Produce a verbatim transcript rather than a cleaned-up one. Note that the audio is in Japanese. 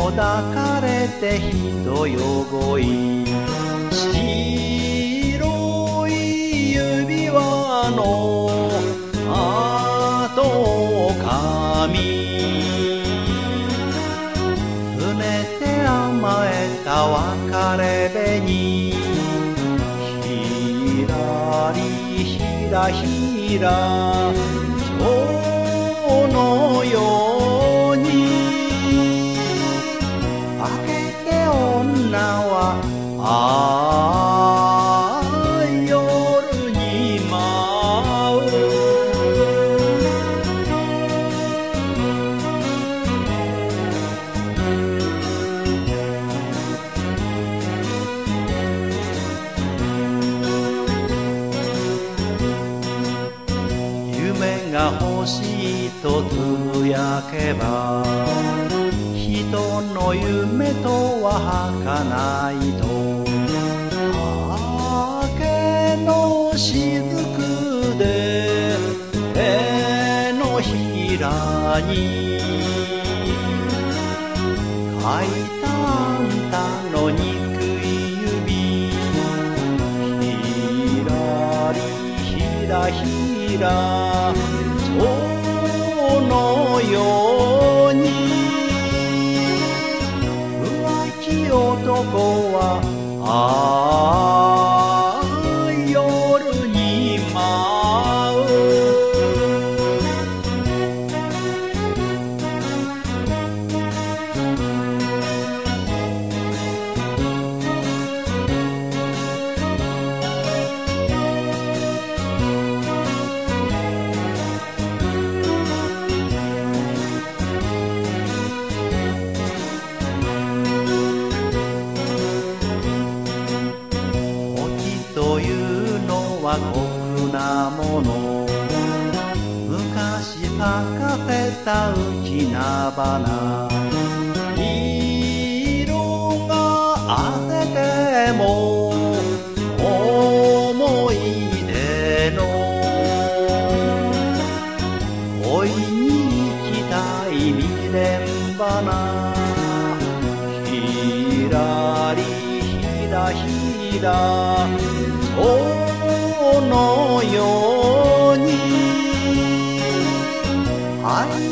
抱かれて人よい白い指輪の後を噛み拗ねて甘えた別れ紅ひらりひらひら蝶のように化けて女はああ夜に舞う夢が欲しいとつぶやけば人の夢とは儚いと明の雫で手のひらに書いたあんたの憎い指ひらりひらひら蝶のように男はああ夜に舞うというのは酷なもの昔咲かせた浮菜花色があせても思い出の恋に行きたい未練花ひらりひらひら蝶のように愛